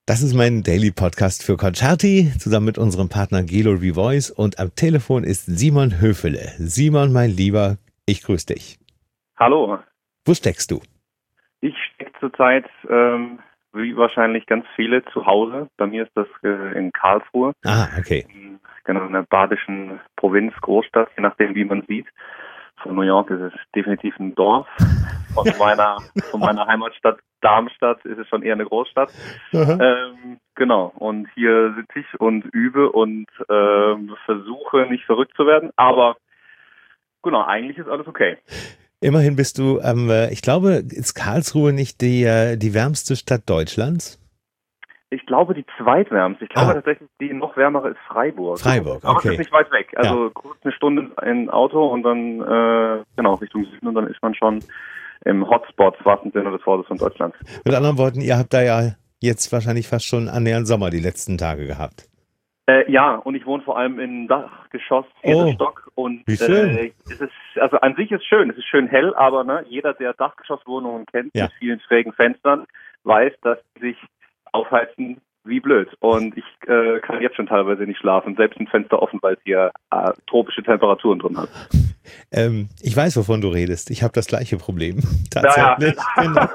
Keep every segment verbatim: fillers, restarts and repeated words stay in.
Das ist mein Daily Podcast für Concerti, zusammen mit unserem Partner Gelo Revoice, und am Telefon ist Simon Höfele. Simon, mein Lieber, ich grüße dich. Hallo. Wo steckst du? Ich stecke zurzeit, ähm, wie wahrscheinlich ganz viele, zu Hause. Bei mir ist das äh, in Karlsruhe. Ah, okay. In, genau, in der badischen Provinz, Großstadt, je nachdem, wie man sieht. Von New York ist es definitiv ein Dorf. Von meiner, von meiner Heimatstadt Darmstadt ist es schon eher eine Großstadt. Ähm, genau, und hier sitze ich und übe und ähm, versuche nicht verrückt zu werden. Aber genau, eigentlich ist alles okay. Immerhin bist du, ähm, ich glaube, ist Karlsruhe nicht die, äh, die wärmste Stadt Deutschlands? Ich glaube, die zweitwärmste. Ich glaube Ah. tatsächlich, die noch wärmere ist Freiburg. Freiburg, Aber okay. es ist nicht weit weg. Also Ja. kurz eine Stunde in Auto und dann äh, genau Richtung Süden und dann ist man schon im Hotspot, im wahrsten Sinne des Wortes, von Deutschland. Mit anderen Worten, ihr habt da ja jetzt wahrscheinlich fast schon annähernd Sommer die letzten Tage gehabt. Äh, ja, und ich wohne vor allem im Dachgeschoss, vierter Oh, Stock. Und wie schön. Äh, es ist, also an sich ist schön, es ist schön hell, aber ne, jeder, der Dachgeschosswohnungen kennt, Ja. mit vielen schrägen Fenstern, weiß, dass sie sich aufheizen wie blöd. Und ich äh, kann jetzt schon teilweise nicht schlafen, selbst ein Fenster offen, weil es hier äh, tropische Temperaturen drin hat. Ähm, ich weiß, wovon du redest. Ich habe das gleiche Problem. Tatsächlich. Genau.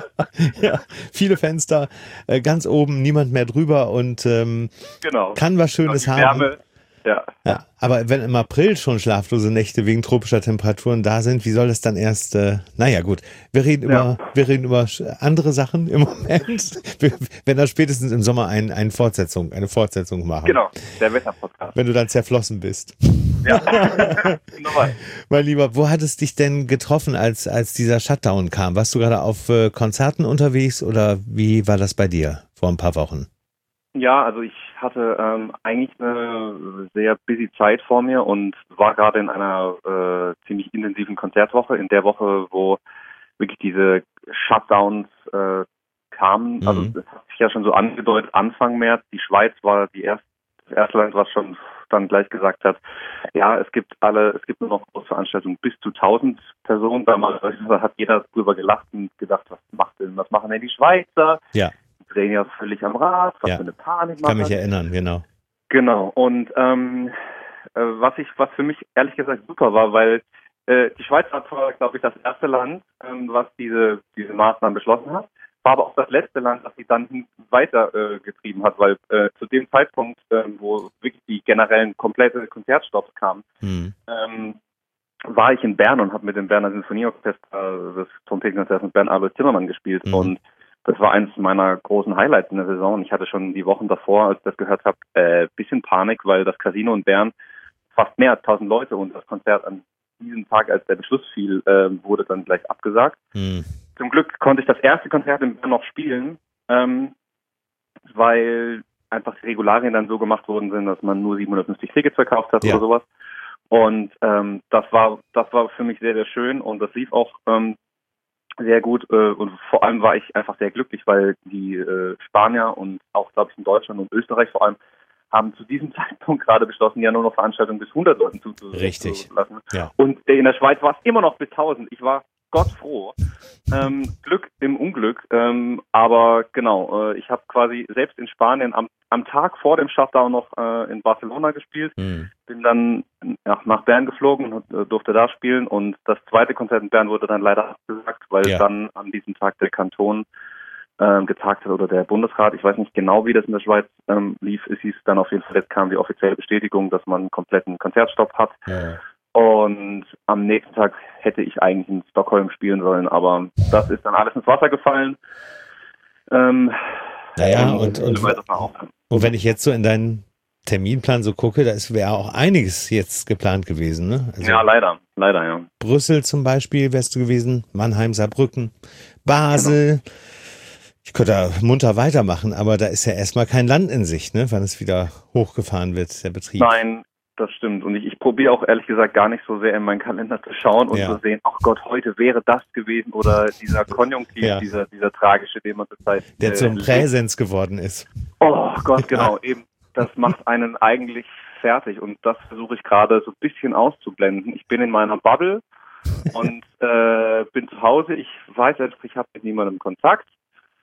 Ja, viele Fenster, äh, ganz oben, niemand mehr drüber und ähm, Genau. kann was Schönes Die haben. Wärme, ja. Ja, aber wenn im April schon schlaflose Nächte wegen tropischer Temperaturen da sind, wie soll das dann erst, äh, naja gut, wir reden Ja. über, wir reden über andere Sachen im Moment. Wir, wenn dann spätestens im Sommer ein, ein Fortsetzung, eine Fortsetzung machen. Genau, der Wetterpodcast. Wenn du dann zerflossen bist. Ja. Wunderbar. Mein Lieber, wo hat es dich denn getroffen, als, als dieser Shutdown kam? Warst du gerade auf äh, Konzerten unterwegs oder wie war das bei dir vor ein paar Wochen? Ja, also ich hatte ähm, eigentlich eine sehr busy Zeit vor mir und war gerade in einer äh, ziemlich intensiven Konzertwoche, in der Woche, wo wirklich diese Shutdowns äh, kamen. Mhm. Also es hat sich ja schon so angedeutet, Anfang März, die Schweiz war die erste, das erste Land, was schon dann gleich gesagt hat, ja, es gibt alle, es gibt nur noch Großveranstaltungen bis zu tausend Personen. Damals hat jeder drüber gelacht und gedacht, was macht denn, was machen denn die Schweizer? Ja. Drehen ja völlig am Rad, was Ja. für eine Panik Ich kann mich machen. erinnern, genau. Genau, und ähm, äh, was ich, was für mich ehrlich gesagt super war, weil äh, die Schweiz war zwar, glaube ich, das erste Land, ähm, was diese diese Maßnahmen beschlossen hat, war aber auch das letzte Land, das sie dann weiter äh, getrieben hat, weil äh, zu dem Zeitpunkt, äh, wo wirklich die generellen komplette Konzertstopps kamen, Mhm. ähm, war ich in Bern und habe mit dem Berner Sinfonieorchester das Trompetenkonzert mit Bernd Alois Zimmermann gespielt. Mhm. Und das war eines meiner großen Highlights in der Saison. Und ich hatte schon die Wochen davor, als ich das gehört habe, äh, bisschen Panik, weil das Casino in Bern fast mehr als tausend Leute und das Konzert an diesem Tag, als der Beschluss fiel, äh, wurde dann gleich abgesagt. Mhm. Zum Glück konnte ich das erste Konzert in Bern noch spielen, ähm, weil einfach die Regularien dann so gemacht worden sind, dass man nur siebenhundertfünfzig Tickets verkauft hat Ja. oder sowas. Und ähm, das war das war für mich sehr, sehr schön und das lief auch ähm, sehr gut äh, und vor allem war ich einfach sehr glücklich, weil die äh, Spanier und auch, glaube ich, in Deutschland und Österreich vor allem haben zu diesem Zeitpunkt gerade beschlossen, ja nur noch Veranstaltungen bis hundert Leuten zuzulassen. Richtig. Ja. Und in der Schweiz war es immer noch bis tausend. Ich war Gott froh. Ähm, Glück im Unglück. Ähm, aber genau, äh, ich habe quasi selbst in Spanien am, am Tag vor dem Shutdown noch äh, in Barcelona gespielt. Mhm. Bin dann ja, nach Bern geflogen und äh, durfte da spielen. Und das zweite Konzert in Bern wurde dann leider abgesagt, weil Ja. dann an diesem Tag der Kanton ähm, getagt hat oder der Bundesrat. Ich weiß nicht genau, wie das in der Schweiz ähm, lief. Es hieß dann auf jeden Fall, jetzt kam die offizielle Bestätigung, dass man einen kompletten Konzertstopp hat. Ja. Und am nächsten Tag hätte ich eigentlich in Stockholm spielen sollen, aber das ist dann alles ins Wasser gefallen. Ähm, Naja, und, und, so weiter auch. und wenn ich jetzt so in deinen Terminplan so gucke, da wäre auch einiges jetzt geplant gewesen, ne? Also Ja, leider, leider, ja. Brüssel zum Beispiel wärst du gewesen, Mannheim, Saarbrücken, Basel. Ich könnte da munter weitermachen, aber da ist ja erstmal kein Land in Sicht, ne? Wann es wieder hochgefahren wird, der Betrieb. Nein, das stimmt. Und ich, ich probiere auch ehrlich gesagt gar nicht so sehr in meinen Kalender zu schauen und Ja. zu sehen, ach Gott, heute wäre das gewesen oder dieser Konjunktiv, Ja. dieser, dieser tragische, den man zurzeit Der äh, zum lebt. Präsens geworden ist. Oh Gott, genau, eben. Das macht einen eigentlich fertig und das versuche ich gerade so ein bisschen auszublenden. Ich bin in meiner Bubble und äh, bin zu Hause. Ich weiß selbst, ich habe mit niemandem Kontakt.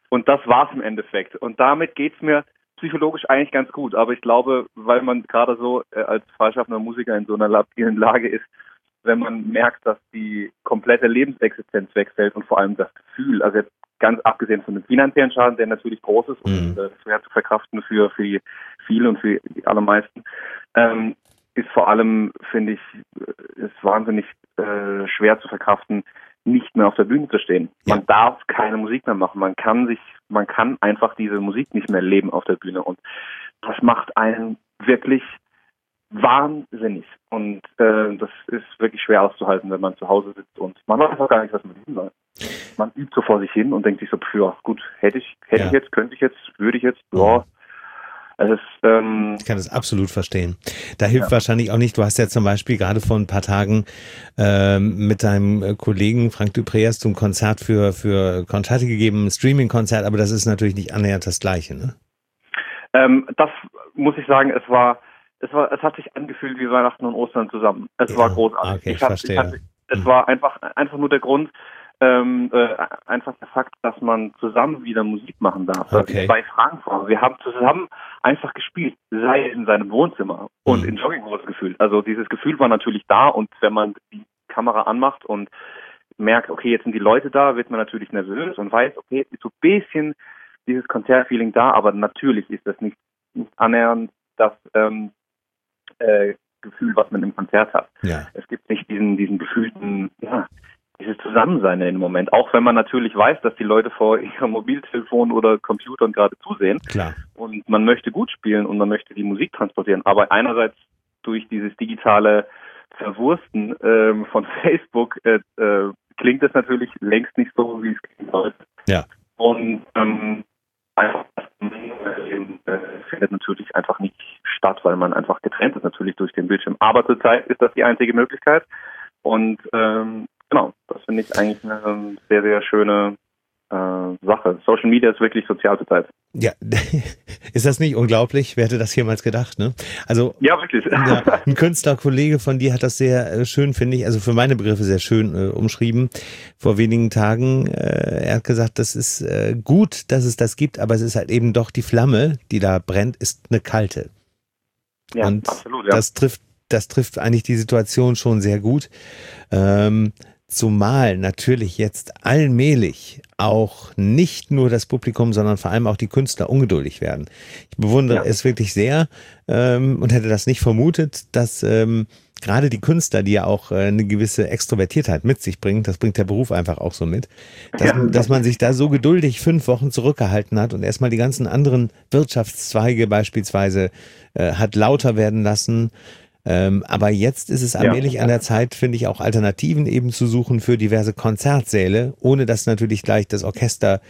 Und das war's im Endeffekt. Und damit geht's mir psychologisch eigentlich ganz gut. Aber ich glaube, weil man gerade so äh, als freischaffender Musiker in so einer labilen Lage ist, wenn man merkt, dass die komplette Lebensexistenz wegfällt und vor allem das Gefühl, also jetzt ganz abgesehen von dem finanziellen Schaden, der natürlich groß ist und mhm. äh, schwer zu verkraften für, für die vielen und für die allermeisten, ähm, ist vor allem, finde ich, ist wahnsinnig äh, schwer zu verkraften, nicht mehr auf der Bühne zu stehen. Ja. Man darf keine Musik mehr machen. Man kann sich, man kann einfach diese Musik nicht mehr leben auf der Bühne. Und das macht einen wirklich wahnsinnig. Und äh, das ist wirklich schwer auszuhalten, wenn man zu Hause sitzt und man weiß auch gar nicht, was man tun soll. Man übt so vor sich hin und denkt sich so, ja gut, hätte ich, hätte ja. ich jetzt, könnte ich jetzt, würde ich jetzt, ja. Es ist, ähm, ich kann das absolut verstehen. Da hilft ja. wahrscheinlich auch nicht, du hast ja zum Beispiel gerade vor ein paar Tagen ähm, mit deinem Kollegen Frank Dupré hast du ein Konzert für, für Konzerte gegeben, ein Streaming-Konzert, aber das ist natürlich nicht annähernd das Gleiche, ne? Ähm, das muss ich sagen, es war, es war, es hat sich angefühlt wie Weihnachten und Ostern zusammen. Es ja. war großartig. Okay, ich, ich, hab, verstehe. ich hatte, es hm. war einfach, einfach nur der Grund, Ähm, äh, einfach der Fakt, dass man zusammen wieder Musik machen darf. Okay. Bei Frankfurt. Wir haben zusammen einfach gespielt, sei es in seinem Wohnzimmer und mhm. in Jogginghose gefühlt. Also dieses Gefühl war natürlich da und wenn man die Kamera anmacht und merkt, okay, jetzt sind die Leute da, wird man natürlich nervös und weiß, okay, ist so ein bisschen dieses Konzertfeeling da, aber natürlich ist das nicht, nicht annähernd das ähm, äh, Gefühl, was man im Konzert hat. Ja. Es gibt nicht diesen, diesen gefühlten, ja, dieses Zusammensein im Moment, auch wenn man natürlich weiß, dass die Leute vor ihrem Mobiltelefon oder Computern gerade zusehen. Klar. Und man möchte gut spielen und man möchte die Musik transportieren, aber einerseits durch dieses digitale Verwursten ähm, von Facebook äh, äh, klingt es natürlich längst nicht so, wie es klingen sollte. Ja. Und ähm, einfach das äh, findet natürlich einfach nicht statt, weil man einfach getrennt ist natürlich durch den Bildschirm. Aber zurzeit ist das die einzige Möglichkeit und ähm, genau, das finde ich eigentlich eine sehr, sehr schöne äh, Sache. Social Media ist wirklich sozial zurzeit. Ja, ist das nicht unglaublich? Wer hätte das jemals gedacht, ne? Also, ja, wirklich. Ja, ein Künstlerkollege von dir hat das sehr äh, schön, finde ich, also für meine Begriffe sehr schön äh, umschrieben. Vor wenigen Tagen, äh, er hat gesagt, das ist äh, gut, dass es das gibt, aber es ist halt eben doch die Flamme, die da brennt, ist eine kalte. Ja, und absolut, ja. Das trifft, das trifft eigentlich die Situation schon sehr gut. Ähm, Zumal natürlich jetzt allmählich auch nicht nur das Publikum, sondern vor allem auch die Künstler ungeduldig werden. Ich bewundere ja. es wirklich sehr ähm, und hätte das nicht vermutet, dass ähm, gerade die Künstler, die ja auch äh, eine gewisse Extrovertiertheit mit sich bringen, das bringt der Beruf einfach auch so mit, dass, ja. dass man sich da so geduldig fünf Wochen zurückgehalten hat und erstmal die ganzen anderen Wirtschaftszweige beispielsweise äh, hat lauter werden lassen. Ähm, aber jetzt ist es allmählich ja. an der Zeit, finde ich, auch Alternativen eben zu suchen für diverse Konzertsäle, ohne dass natürlich gleich das Orchester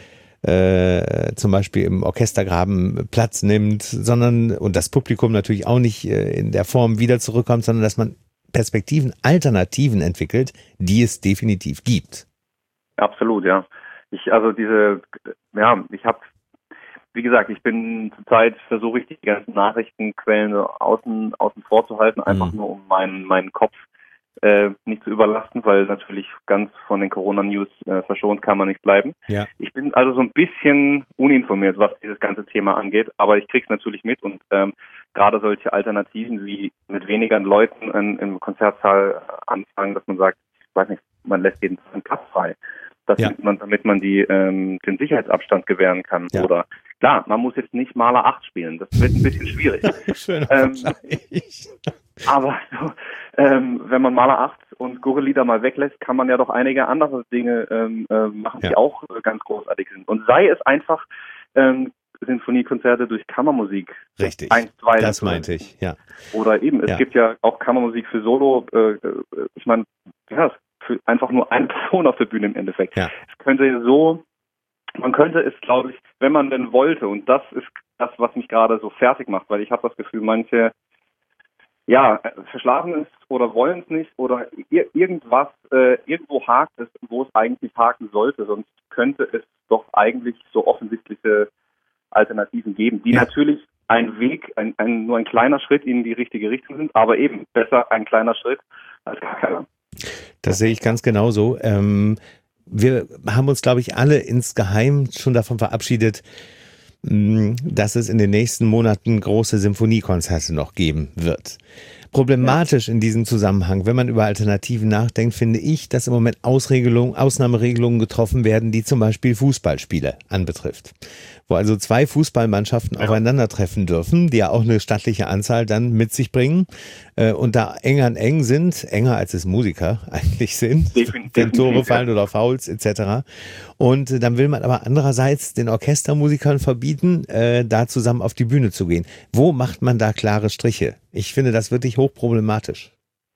äh, zum Beispiel im Orchestergraben Platz nimmt, sondern und das Publikum natürlich auch nicht äh, in der Form wieder zurückkommt, sondern dass man Perspektiven, Alternativen entwickelt, die es definitiv gibt. Absolut, ja. Ich, also diese, ja, ich habe Wie gesagt, ich bin zurzeit, versuche ich die ganzen Nachrichtenquellen außen, außen vor zu halten, einfach mhm. nur um meinen, meinen Kopf äh, nicht zu überlasten, weil natürlich ganz von den Corona-News äh, verschont kann man nicht bleiben. Ja. Ich bin also so ein bisschen uninformiert, was dieses ganze Thema angeht, aber ich krieg's natürlich mit und ähm, gerade solche Alternativen wie mit weniger Leuten in, im Konzertsaal anfangen, dass man sagt, ich weiß nicht, man lässt jeden einen Platz frei. Das ja. man, damit man die ähm, den Sicherheitsabstand gewähren kann. Ja. Oder klar, man muss jetzt nicht Maler acht spielen. Das wird ein bisschen schwierig. Schöner ähm, Vergleich. Aber so, ähm, wenn man Maler acht und Gurre-Lieder mal weglässt, kann man ja doch einige andere Dinge ähm, äh, machen, ja. die auch äh, ganz großartig sind. Und sei es einfach ähm, Sinfoniekonzerte durch Kammermusik. Richtig, eins, zwei, das meinte ich, ja. Oder eben, es ja. gibt ja auch Kammermusik für Solo. Äh, ich meine, ja, für einfach nur eine Person auf der Bühne im Endeffekt. Ja. Es könnte so, man könnte es, glaube ich, wenn man denn wollte, und das ist das, was mich gerade so fertig macht, weil ich habe das Gefühl, manche ja, verschlafen es oder wollen es nicht oder ir- irgendwas, äh, irgendwo hakt es, wo es eigentlich haken sollte, sonst könnte es doch eigentlich so offensichtliche Alternativen geben, die ja. natürlich ein Weg, ein, ein, nur ein kleiner Schritt in die richtige Richtung sind, aber eben besser ein kleiner Schritt als gar keiner. Das sehe ich ganz genauso. Ähm, wir haben uns, glaube ich, alle insgeheim schon davon verabschiedet, dass es in den nächsten Monaten große Symphoniekonzerte noch geben wird. Problematisch in diesem Zusammenhang, wenn man über Alternativen nachdenkt, finde ich, dass im Moment Ausregelungen, Ausnahmeregelungen getroffen werden, die zum Beispiel Fußballspiele anbetrifft. Wo also zwei Fußballmannschaften ja. aufeinandertreffen dürfen, die ja auch eine stattliche Anzahl dann mit sich bringen äh, und da eng an eng sind, enger als es Musiker eigentlich sind, Definitiv. wenn Tore fallen oder Fouls et cetera. Und äh, dann will man aber andererseits den Orchestermusikern verbieten, äh, da zusammen auf die Bühne zu gehen. Wo macht man da klare Striche? Ich finde das wirklich hochproblematisch.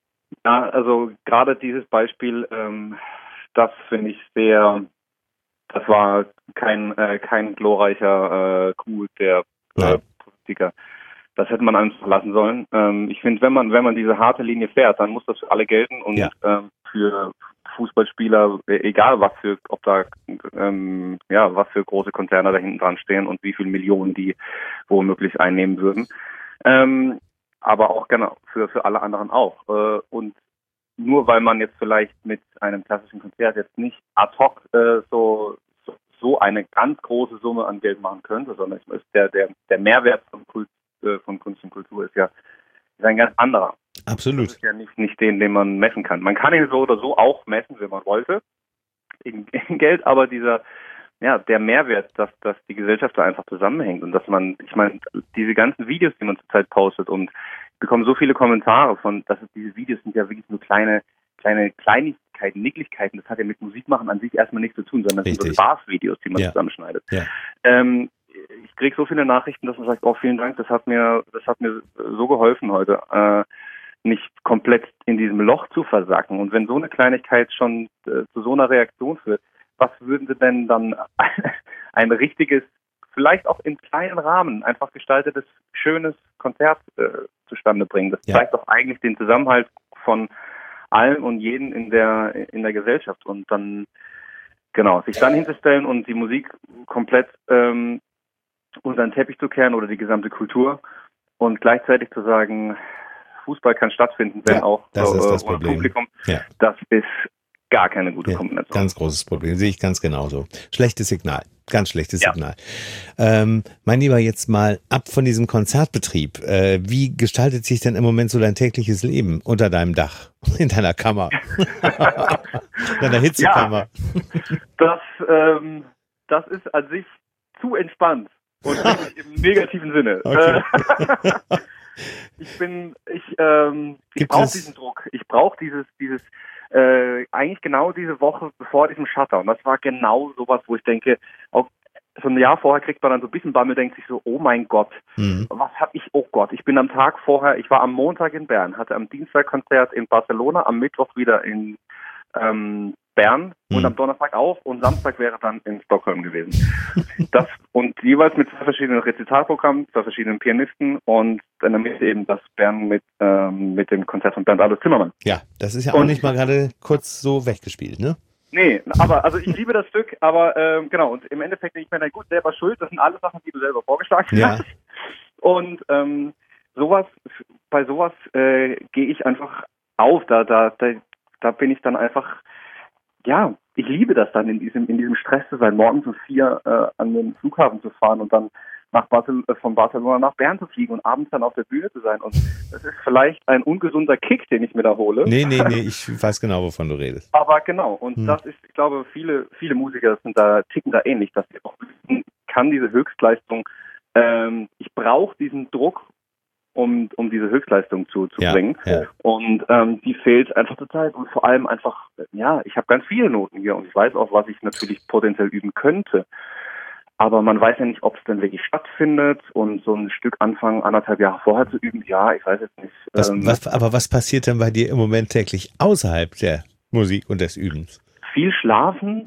Ja, also gerade dieses Beispiel, ähm, das finde ich sehr, das war kein äh, kein glorreicher äh, Coup der äh, Politiker. Das hätte man einfach lassen sollen. Ähm, ich finde, wenn man wenn man diese harte Linie fährt, dann muss das für alle gelten und ja. ähm, für Fußballspieler, egal was für, ob da ähm, ja was für große Konzerne da hinten dran stehen und wie viele Millionen die womöglich einnehmen würden. Ähm, aber auch genau für für alle anderen auch. Äh, und nur weil man jetzt vielleicht mit einem klassischen Konzert jetzt nicht ad hoc äh, so, so so eine ganz große Summe an Geld machen könnte, sondern es ist der der der Mehrwert von Kult, äh, von Kunst und Kultur ist ja ist ein ganz anderer. Absolut. Das ist ja nicht nicht den, den man messen kann. Man kann ihn so oder so auch messen, wenn man wollte, in, in Geld, aber dieser ja, der Mehrwert, dass, dass die Gesellschaft da einfach zusammenhängt und dass man, ich meine, diese ganzen Videos, die man zurzeit postet und ich bekomme so viele Kommentare von, dass es, diese Videos sind ja wirklich nur kleine, kleine Kleinigkeiten, Nicklichkeiten, das hat ja mit Musikmachen an sich erstmal nichts zu tun, sondern das sind so Spaßvideos, die man ja. zusammenschneidet. Ja. Ähm, ich kriege so viele Nachrichten, dass man sagt, oh, vielen Dank, das hat mir, das hat mir so geholfen heute, äh, nicht komplett in diesem Loch zu versacken. Und wenn so eine Kleinigkeit schon äh, zu so einer Reaktion führt, was würden Sie denn dann ein richtiges, vielleicht auch im kleinen Rahmen, einfach gestaltetes, schönes Konzert äh, zustande bringen? Das ja. zeigt doch eigentlich den Zusammenhalt von allen und jeden in der in der Gesellschaft. Und dann, genau, sich dann hinzustellen und die Musik komplett ähm, unter den Teppich zu kehren oder die gesamte Kultur und gleichzeitig zu sagen, Fußball kann stattfinden, wenn ja, auch das so, ist das ohne Problem. Publikum. Ja. Das ist gar keine gute ja, Kombination. Ganz großes Problem, sehe ich ganz genauso. Schlechtes Signal, ganz schlechtes ja. Signal. Ähm, mein Lieber, jetzt mal ab von diesem Konzertbetrieb. Äh, wie gestaltet sich denn im Moment so dein tägliches Leben unter deinem Dach, in deiner Kammer, in deiner Hitzekammer? Ja, das, ähm, das ist an sich zu entspannt und im negativen Sinne. Okay. ich bin, ich, ähm, ich brauche diesen Druck. Ich brauche dieses, dieses Äh, eigentlich genau diese Woche bevor diesem Shutdown. Das war genau sowas, wo ich denke, auch so ein Jahr vorher kriegt man dann so ein bisschen Bammel, denkt sich so, oh mein Gott, mhm. was hab ich, oh Gott, ich bin am Tag vorher, ich war am Montag in Bern, hatte am Dienstag Konzert in Barcelona, am Mittwoch wieder in ähm, Bern mhm. und am Donnerstag auch und Samstag wäre dann in Stockholm gewesen. Das und jeweils mit zwei verschiedenen Rezitalprogrammen, zwei verschiedenen Pianisten und dann damit eben das Bern mit ähm, mit dem Konzert von Bernd Adolf Zimmermann. Ja, das ist ja auch und, nicht mal gerade kurz so weggespielt, ne? Nee, aber also ich liebe das Stück, aber ähm, genau, und im Endeffekt denke ich mir, na gut, selber schuld, das sind alles Sachen, die du selber vorgeschlagen ja. hast. Und ähm, sowas, bei sowas äh, gehe ich einfach auf, da, da, da, da bin ich dann einfach, ja, ich liebe das dann in diesem, in diesem Stress zu sein, morgens um vier äh, an den Flughafen zu fahren und dann nach Barcel- äh, von Barcelona nach Bern zu fliegen und abends dann auf der Bühne zu sein. Und das ist vielleicht ein ungesunder Kick, den ich mir da hole. Nee, nee, nee, ich weiß genau, wovon du redest. Aber genau, und hm. das ist, ich glaube, viele, viele Musiker sind da, ticken da ähnlich, dass ich auch wissen kann, diese Höchstleistung, ähm, ich brauche diesen Druck, um um diese Höchstleistung zu, zu ja, bringen. Ja. Und ähm, die fehlt einfach total. Und vor allem einfach, ja, ich habe ganz viele Noten hier und ich weiß auch, was ich natürlich potenziell üben könnte. Aber man weiß ja nicht, ob es dann wirklich stattfindet und so ein Stück anfangen, anderthalb Jahre vorher zu üben, ja, ich weiß jetzt nicht. Was, ähm, was, aber was passiert denn bei dir im Moment täglich außerhalb der Musik und des Übens? Viel schlafen.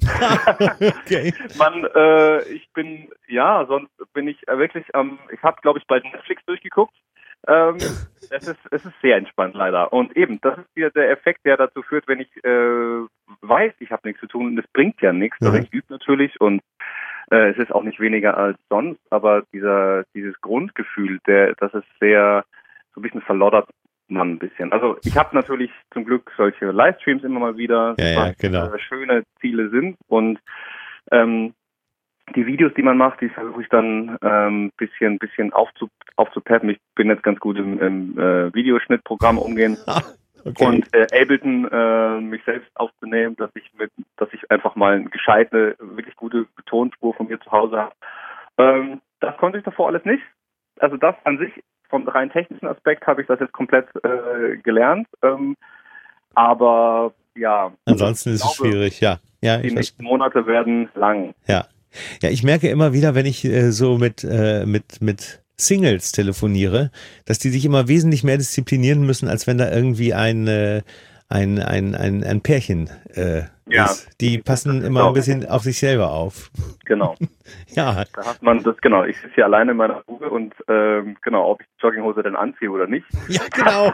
Okay. Man, äh, ich bin, ja, sonst bin ich äh, wirklich, ähm, ich habe, glaube ich, bald Netflix durchgeguckt. Ähm, es ist, es ist sehr entspannt leider. Und eben, das ist wieder der Effekt, der dazu führt, wenn ich äh, weiß, ich habe nichts zu tun und es bringt ja nichts. Mhm. Also ich übe natürlich und äh, es ist auch nicht weniger als sonst, aber dieser dieses Grundgefühl, der, das ist sehr so ein bisschen verloddert, man ein bisschen. Also ich habe natürlich zum Glück solche Livestreams immer mal wieder, ja, ja, genau. was schöne Ziele sind und ähm, die Videos, die man macht, die versuche ich dann ähm, bisschen, bisschen aufzu, aufzupeppen. Ich bin jetzt ganz gut im, im äh, Videoschnittprogramm umgehen. Okay. Und äh, Ableton äh, mich selbst aufzunehmen, dass ich mit, dass ich einfach mal eine gescheite, wirklich gute Tonspur von mir zu Hause habe. Ähm, das konnte ich davor alles nicht. Also das an sich, vom rein technischen Aspekt habe ich das jetzt komplett äh, gelernt. Ähm, aber ja. Ansonsten ist es schwierig, ja. ja die nächsten Monate werden lang. Ja. Ja, ich merke immer wieder, wenn ich äh, so mit, äh, mit, mit Singles telefoniere, dass die sich immer wesentlich mehr disziplinieren müssen, als wenn da irgendwie ein, äh, ein, ein, ein, ein Pärchen äh, ja. ist. Die passen immer ein bisschen auf sich selber auf. Genau. Ja. Da hat man das, genau. Ich sitze hier alleine in meiner Bude und ähm, genau, ob ich die Jogginghose denn anziehe oder nicht. Ja, genau.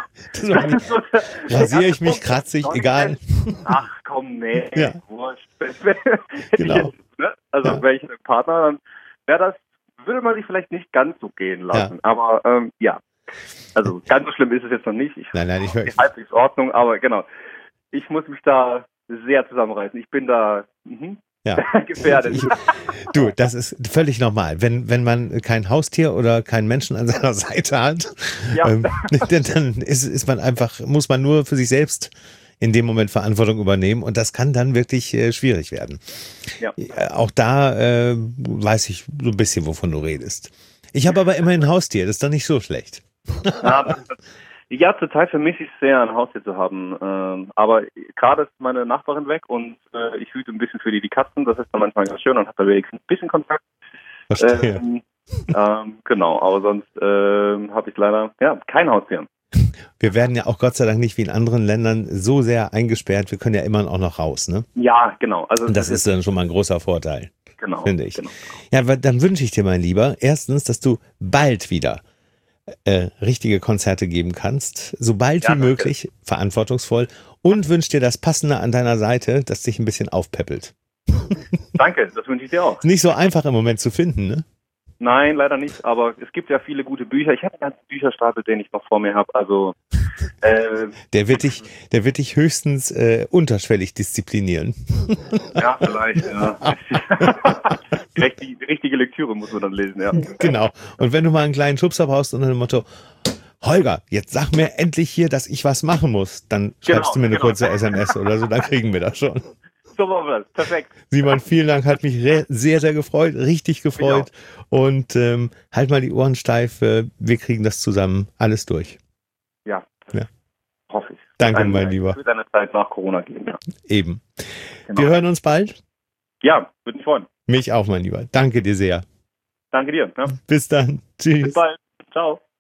Rasiere ich mich, kratzig, egal. Ach komm, nee. Ja. Wurscht. Genau. Also ja. wäre ich ein Partner, dann wäre das, würde man sich vielleicht nicht ganz so gehen lassen. Ja. Aber ähm, ja, also ganz so schlimm ist es jetzt noch nicht. Ich, nein, nein, ich höre. Halbwegs Ordnung, aber genau. Ich muss mich da sehr zusammenreißen. Ich bin da mh, ja. gefährdet. Ich, du, das ist völlig normal. Wenn, wenn man kein Haustier oder keinen Menschen an seiner Seite hat, ja. ähm, dann ist, ist man einfach, muss man nur für sich selbst in dem Moment Verantwortung übernehmen und das kann dann wirklich äh, schwierig werden. Ja. Auch da äh, weiß ich so ein bisschen, wovon du redest. Ich habe aber immerhin ein Haustier, das ist doch nicht so schlecht. Ja, ja, zurzeit vermisse ich es sehr, ein Haustier zu haben. Ähm, aber gerade ist meine Nachbarin weg und äh, ich hüte ein bisschen für die die Katzen. Das ist dann manchmal ganz schön und habe da wenigstens ein bisschen Kontakt. Verstehe. Ähm, ähm, genau, aber sonst ähm, habe ich leider ja kein Haustier. Wir werden ja auch Gott sei Dank nicht wie in anderen Ländern so sehr eingesperrt. Wir können ja immer auch noch raus, ne? Ja, genau. Also und das, das ist dann schon mal ein großer Vorteil. Genau. Finde ich. Genau. Ja, dann wünsche ich dir, mein Lieber, erstens, dass du bald wieder äh, richtige Konzerte geben kannst, so bald ja, wie möglich, danke. Verantwortungsvoll und wünsche dir das Passende an deiner Seite, das dich ein bisschen aufpeppelt. Danke, das wünsche ich dir auch. Nicht so einfach im Moment zu finden, ne? Nein, leider nicht, aber es gibt ja viele gute Bücher. Ich habe einen ganzen Bücherstapel, den ich noch vor mir habe. Also äh, der wird dich, der wird dich höchstens äh, unterschwellig disziplinieren. Ja, vielleicht, ja. die, die richtige Lektüre muss man dann lesen, ja. Genau. Und wenn du mal einen kleinen Schubser brauchst unter dem Motto, Holger, jetzt sag mir endlich hier, dass ich was machen muss, dann schreibst genau, du mir eine genau. kurze S M S oder so, dann kriegen wir das schon. So machen wir das. Perfekt. Simon, vielen Dank. Hat mich sehr, sehr gefreut. Richtig gefreut. Und ähm, halt mal die Ohren steif. Wir kriegen das zusammen alles durch. Ja. ja. Hoffe ich. Danke, mein Lieber. Es wird eine Zeit nach Corona gehen, ja. Eben. Genau. Wir hören uns bald. Ja, würde mich freuen. Mich auch, mein Lieber. Danke dir sehr. Danke dir. Ja. Bis dann. Tschüss. Bis bald. Ciao.